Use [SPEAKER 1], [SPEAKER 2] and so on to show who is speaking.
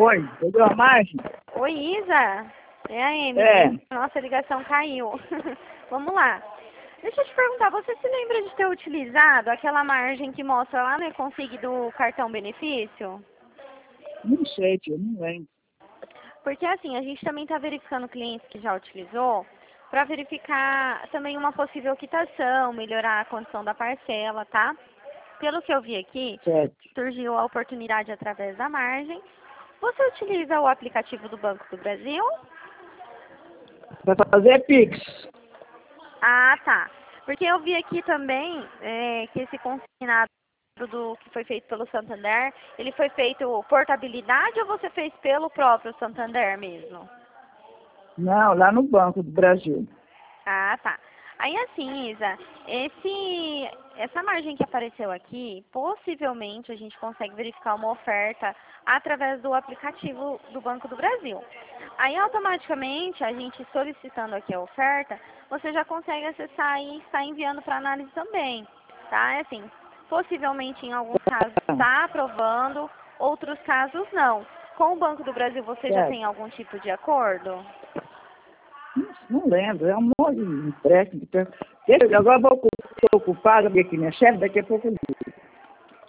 [SPEAKER 1] Oi, pegou a margem?
[SPEAKER 2] Oi, Isa. É a Emily.
[SPEAKER 1] É.
[SPEAKER 2] Nossa, a ligação caiu. Vamos lá. Deixa eu te perguntar, você se lembra de ter utilizado aquela margem que mostra lá no e-config do cartão benefício?
[SPEAKER 1] Não sei, tio, não lembro.
[SPEAKER 2] Porque assim, a gente também está verificando clientes que já utilizou para verificar também uma possível quitação, melhorar a condição da parcela, tá? Pelo que eu vi aqui,
[SPEAKER 1] Certo.
[SPEAKER 2] surgiu a oportunidade através da margem. Você utiliza o aplicativo do Banco do Brasil?
[SPEAKER 1] Vai fazer Pix.
[SPEAKER 2] Ah, tá. Porque eu vi aqui também que esse consignado que foi feito pelo Santander, ele foi feito portabilidade ou você fez pelo próprio Santander mesmo?
[SPEAKER 1] Não, lá no Banco do Brasil.
[SPEAKER 2] Ah, tá. Aí assim, Isa, essa margem que apareceu aqui, possivelmente a gente consegue verificar uma oferta através do aplicativo do Banco do Brasil. Aí automaticamente, a gente solicitando aqui a oferta, você já consegue acessar e está enviando para análise também, tá? É assim, possivelmente em alguns casos está aprovando, outros casos não. Com o Banco do Brasil você já
[SPEAKER 1] Certo.
[SPEAKER 2] tem algum tipo de acordo?
[SPEAKER 1] Não lembro, é um monte de empréstimo. Agora estou ocupada, porque aqui minha chefe, daqui a pouco eu ligo.